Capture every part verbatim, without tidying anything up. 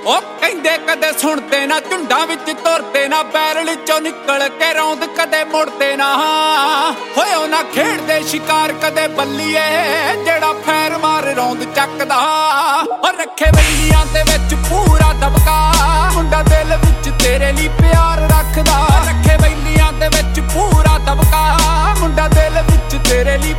ਉਹ ਕਹਿੰਦੇ ਕਦੇ ਸੁਣਦੇ ਨਾ ਝੁੰਡਾਂ ਵਿੱਚ ਤੁਰਦੇ ਨਾ ਬੈਰਲ ਚੋਂ ਨਿਕਲ ਕੇ ਰੌਂਦ ਕਦੇ ਮੁੜਦੇ ਨਾ ਹੋਇਓ ਨਾ ਖੇਡਦੇ ਸ਼ਿਕਾਰ ਕਦੇ ਬੱਲੀਏ ਜਿਹੜਾ ਫੈਰ ਮਾਰ ਰੌਂਦ ਚੱਕਦਾ ਉਹ ਰੱਖੇ ਵੈਲੀਆਂ ਦੇ ਵਿੱਚ ਪੂਰਾ ਦਬਕਾ ਮੁੰਡਾ ਦਿਲ ਵਿੱਚ ਤੇਰੇ ਲਈ ਪਿਆਰ ਰੱਖਦਾ ਰੱਖੇ ਵੈਲੀਆਂ ਦੇ ਵਿੱਚ ਪੂਰਾ ਦਬਕਾ ਮੁੰਡਾ ਦਿਲ ਵਿੱਚ ਤੇਰੇ ਲਈ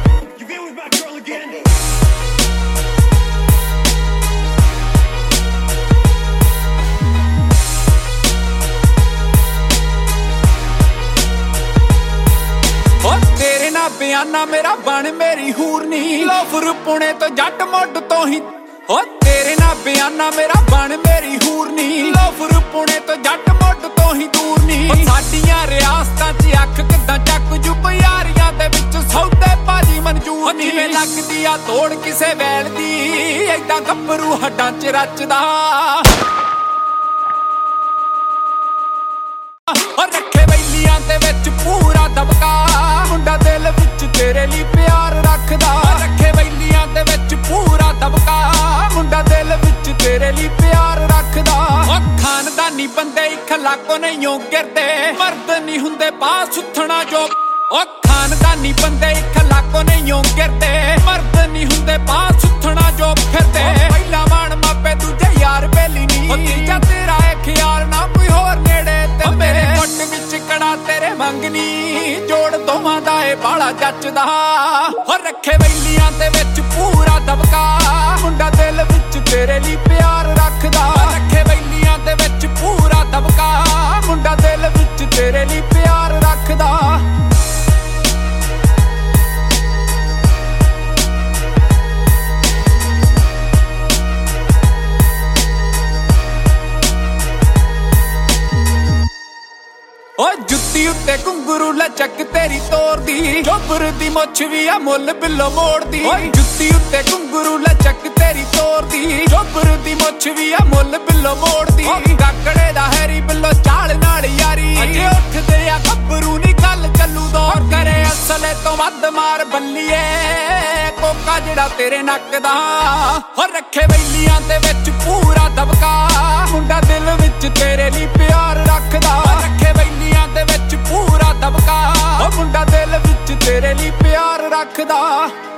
ਤੇਰੇ ਨਾ ਬਿਆਨਾ ਮੇਰਾ ਬਣ ਮੇਰੀ ਹੂਰ ਨੀ ਲੋਫਰ ਪੁਣੇ ਤੋਂ ਜੱਟ ਮੁੱਢ ਤੋਂ ਹੀ ਹੋ ਤੇਰੇ ਨਾ ਬਿਆਨਾ ਮੇਰਾ ਬਣ ਮੇਰੀ ਹੂਰ ਨੀ ਲੋਫਰ ਪੁਣੇ ਤੋਂ ਜੱਟ ਮੁੱਢ ਤੋਂ ਹੀ ਦੂਰ ਨੀ ਸਾਡੀਆਂ ਰਿਆਸਤਾਂ 'ਚ ਅੱਖ ਕਿੱਦਾਂ ਚੱਕ ਜੂ ਯਾਰੀਆਂ ਦੇ ਵਿੱਚ ਸੌਦੇ ਭਾਜੀ ਮਨਜੂਰ ਨੀ ਜਿਵੇਂ ਲੱਗਦੀ ਆ ਤੋੜ ਕਿਸੇ ਵੈਲ ਦੀ ਏਦਾਂ ਗੱਭਰੂ ਹੱਡਾਂ 'ਚ ਰਚਦਾ ਔਰ ਰੱਖੇ ਵੈਲੀਆਂ ਦੇ ਵਿੱਚ ਪੂਰਾ ਦਬਕਾ ਮੁੰਡਾ ਦਿਲ ਵਿੱਚ ਤੇਰੇ ਲਈ ਪਿਆਰ ਰੱਖਦਾ ਰੱਖੇ ਵੈਲੀਆਂ ਦੇ ਵਿੱਚ ਪੂਰਾ ਦਬਕਾ ਮੁੰਡਾ ਦਿਲ ਵਿੱਚ ਤੇਰੇ ਲਈ ਪਿਆਰ ਰੱਖਦਾ ਉਹ ਖਾਨਦਾਨੀ ਬੰਦੇ ਇਖਲਾਕੋ ਨਹੀਂ ਗਿਰਦੇ ਮਰਦ ਨਹੀਂ ਹੁੰਦੇ ਬਾਹ ਸੁੱਥਣਾ ਜੋ ਉਹ ਖਾਨਦਾਨੀ ਬੰਦੇ ਇਖਲਾਕੋ ਨਹੀਂ ਗਿਰਦੇ ਮਰਦ ਨਹੀਂ ਹੁੰਦੇ ਬਾਹ ਸੁੱਥਣਾ ਜੋ ਫਿਰਦੇ ਪਹਿਲਾ ਮਾਣ ਮਾਪੇ ਦੂਜੇ ਯਾਰ ਬੇਲੀ ਨਹੀਂ ਉਹ ਤੀਜਾ ਤੇਰਾ ਇਹ ਖਿਆਲ ਨਾ ਕੋਈ ਹੋਰ ਨੇੜੇ ਤੇ ਮੇਰੇ ਗੁੱਟ ਵਿੱਚ ਕੜਾ ਤੇਰੇ ਮੰਗਨੀ ਜੋੜ ਦੋਵਾਂ ਦਾ ਏ ਬਾਲਾ ਜੱਚਦਾ ਹੋ ਰੱਖੇ ਵੈਲੀਆਂ ਦੇ ਵਿੱਚ ਪੂਰਾ ਦਬਕਾ ਮੁੰਡਾ ਦਿਲ ਵਿੱਚ ਤੇਰੇ ਲਈ ਪਿਆਰ ਰੱਖਦਾ ਰੱਖੇ ਵੈਲੀਆਂ ਦੇ ਵਿੱਚ ਪੂਰਾ ਦਬਕਾ ਮੁੰਡਾ ਦਿਲ ਵਿੱਚ ਤੇਰੇ ਲਈ ਪਿਆਰ ਰੱਖਦਾ ਓ ਜੁੱਤੀ ਉੱਤੇ ਘੁੰਗਰੂ ਲਚਕ ਤੇਰੀ ਤੋਰਦੀ ਜੋਬਰ ਦੀ ਮੁੱਛ ਵੀ ਆ ਮੁੱਲ ਬਿੱਲੋ ਮੋੜਦੀ ਓਏ ਜੁੱਤੀ ਉੱਤੇ ਘੁੰਗਰੂ ਲਚਕ ਤੇਰੀ ਤੋਰਦੀ ਜੋਬਰ ਦੀ ਮੁੱਛ ਵੀ ਆ ਮੁੱਲ ਬਿੱਲੋ ਮੋੜਦੀ ਕਾਕੜੇ ਦਾ ਹੈਰੀ ਬਿੱਲੋ ਚਾਲ ਨਾਲ ਯਾਰੀ ਅਜੇ ਉੱਠਦੇ ਆ ਗੱਭਰੂ ਨੀ ਗੱਲ ਚੱਲੂ ਦੌਰ ਕਰੇ ਅਸਲੇ ਤੋਂ ਵੱਧ ਮਾਰ ਬੱਲੀਏ ਕੋਕਾ ਜਿਹੜਾ ਤੇਰੇ ਨੱਕ ਦਾ ਹੋ ਰੱਖੇ ਵੈਲੀਆਂ ਦੇ ਵਿੱਚ ਪੂਰਾ ਦਬਕਾ ਮੁੰਡਾ ਦਿਲ ਵਿੱਚ ਤੇਰੇ ਲਈ ਪਿਆਰ ਰੱਖਦਾ ਰੱਖੇ ਵੈਲੀਆਂ ਦੇ ਵਿੱਚ ਪੂਰਾ ਦਬਕਾ ਉਹ ਮੁੰਡਾ ਦਿਲ ਵਿੱਚ ਤੇਰੇ ਲਈ ਪਿਆਰ ਰੱਖਦਾ।